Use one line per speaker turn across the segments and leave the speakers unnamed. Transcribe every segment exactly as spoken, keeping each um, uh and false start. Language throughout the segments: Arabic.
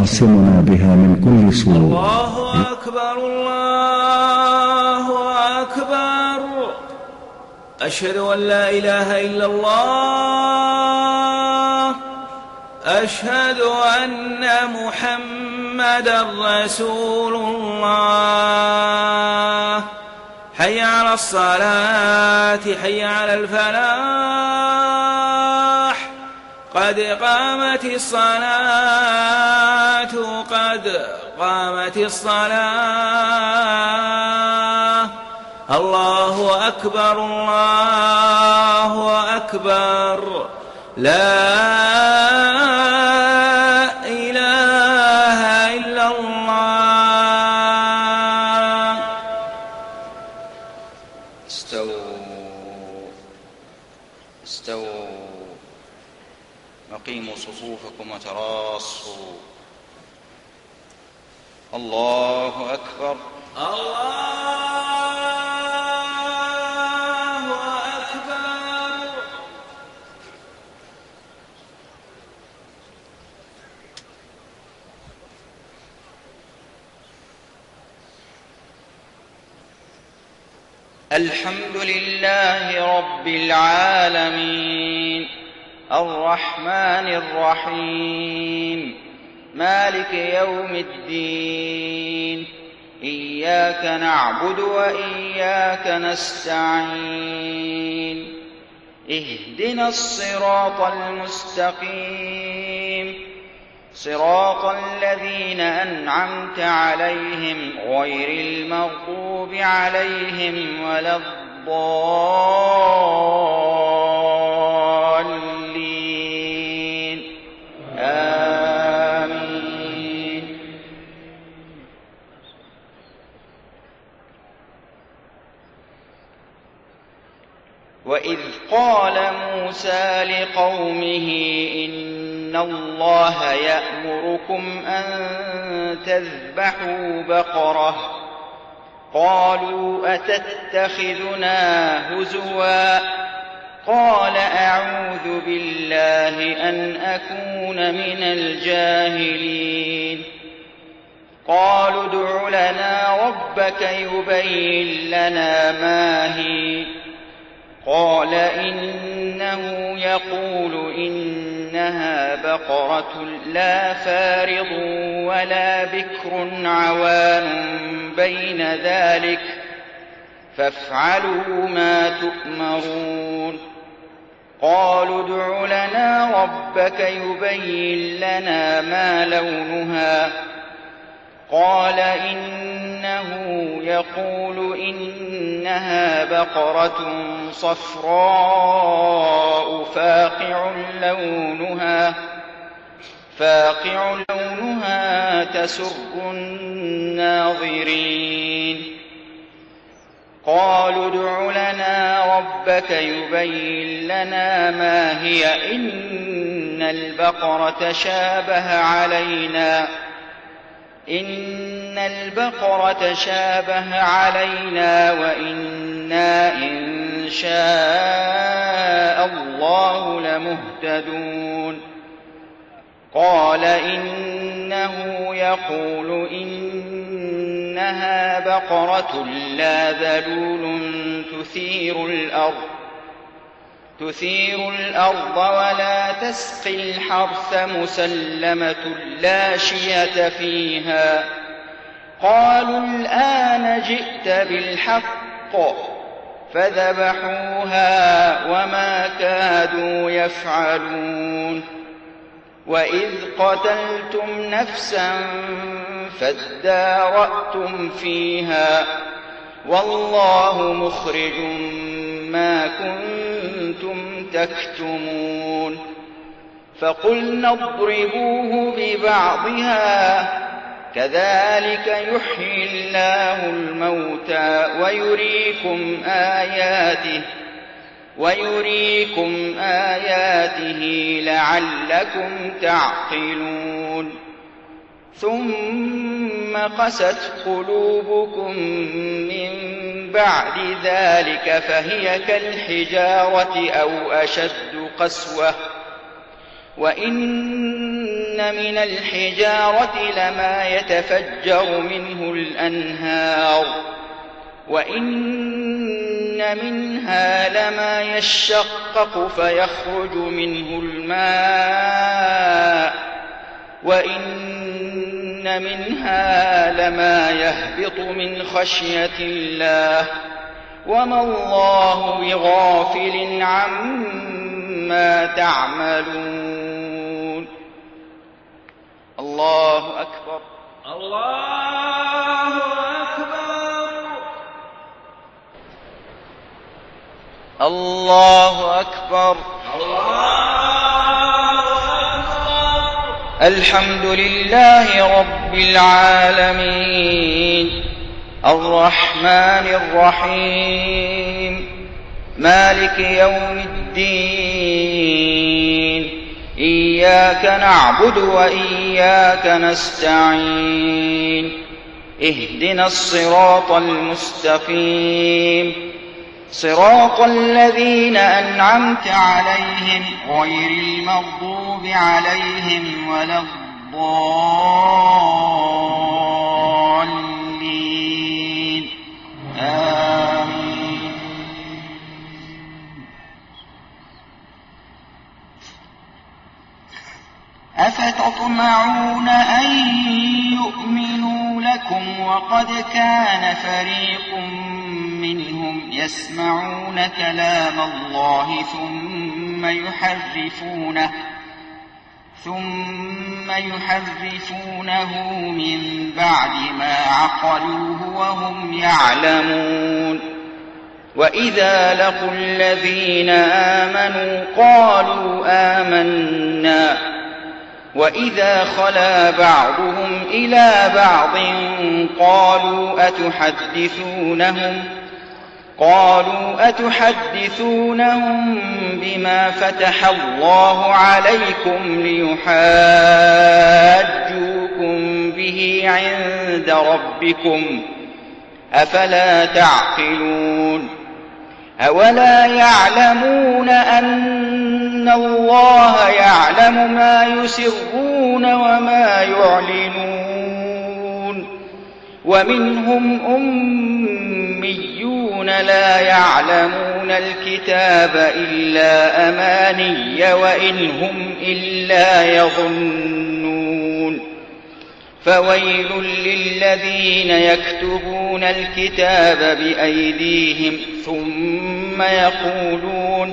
ويعصمنا بها من كل سوء.
الله أكبر الله أكبر. أشهد أن لا إله إلا الله. أشهد أن محمدا رسول الله. حي على الصلاة حي على الفلاح. قد قامت الصلاة قد قامت الصلاة. الله أكبر الله أكبر. لا إله إلا الله.
استووا استووا أقيموا صفوفكم وتراصوا. الله أكبر
الله أكبر.
الحمد لله رب العالمين الرحمن الرحيم مالك يوم الدين. إياك نعبد وإياك نستعين. اهدنا الصراط المستقيم صراط الذين أنعمت عليهم غير المغضوب عليهم ولا الضالين. آمين. وإذ قال موسى لقومه إن الله يأمركم أن تذبحوا بقرة. قالوا أتتخذنا هزوا. قال أعوذ بالله أن أكون من الجاهلين. قالوا ادع لنا ربك يبين لنا ما هي. قال إنه يقول إنها بقرة لا فارض ولا بكر عوان بين ذلك فافعلوا ما تؤمرون. قالوا ادع لنا ربك يبين لنا ما لونها. قال إنه يقول إنها بقرة صفراء فاقع لونها فاقع لونها تسر الناظرين. قالوا ادع لنا ربك يبين لنا ما هي إن البقرة شابه علينا إن البقرة شابه علينا وإنا إن شاء الله لمهتدون. قال إنه يقول إنها بقرة لا ذلول تثير الأرض تثير الأرض ولا تسقي الحرث مسلمة لا شية فيها. قالوا الآن جئت بالحق فذبحوها وما كادوا يفعلون. وإذ قتلتم نفسا فادارأتم فيها والله مخرج ما كنتم تكتمون. فقلنا اضربوه ببعضها كذلك يحيي الله الموتى ويريكم آياته ويريكم آياته لعلكم تعقلون. ثم قست قلوبكم من بعد ذلك فهي كالحجارة أو أشد قسوة وإن من الحجارة لما يتفجر منه الأنهار وإن منها لما يشقق فيخرج منه الماء وإن منها لما يهبط من خشية الله وما الله بغافل عما تعملون. الله أكبر.
الله أكبر.
الله أكبر. الحمد لله رب العالمين الرحمن الرحيم مالك يوم الدين إياك نعبد وإياك نستعين اهدنا الصراط المستقيم صراط الذين أنعمت عليهم غير المغضوب عليهم ولا الضالين آمين. أفتطمعون أن يؤمنوا لكم وقد كان فريق منهم يسمعون كلام الله ثم يحرفونه ثم يحرفونه من بعد ما عقلوه وهم يعلمون. وإذا لقوا الذين آمنوا قالوا آمنا وإذا خلا بعضهم إلى بعض قالوا أتحدثونهم قالوا أتحدثونهم بما فتح الله عليكم ليحاجوكم به عند ربكم أفلا تعقلون. أولا يعلمون أن الله يعلم ما يسرون وما يعلنون ومنهم أميون لا يعلمون الكتاب إلا أماني وإن هم إلا يظنون. فويل للذين يكتبون الكتاب بأيديهم ثم يقولون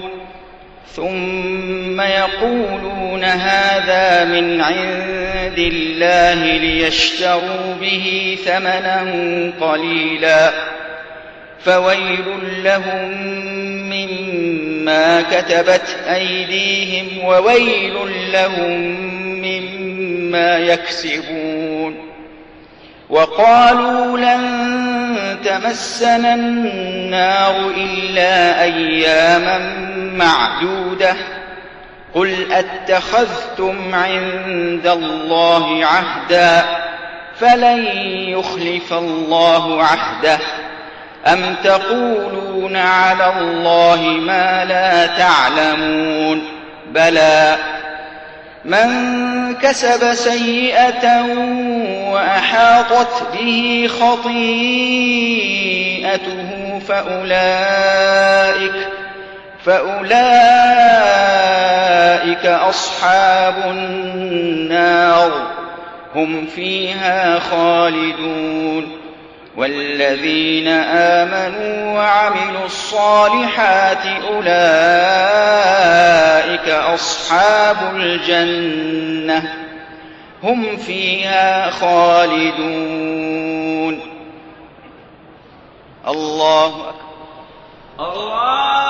ثم يقولون هذا من عند الله ليشتروا به ثمنا قليلا فويل لهم مما كتبت أيديهم وويل لهم مما يكسبون. وقالوا لن تمسنا النار إلا أياما معدودة قل أتخذتم عند الله عهدا فلن يخلف الله عهده أم تقولون على الله ما لا تعلمون. بلى من كسب سيئة وأحاطت به خطيئته فأولئك فأولئك أصحاب النار هم فيها خالدون. والذين آمنوا وعملوا الصالحات أولئك أصحاب الجنة هم فيها خالدون. الله أكبر.
الله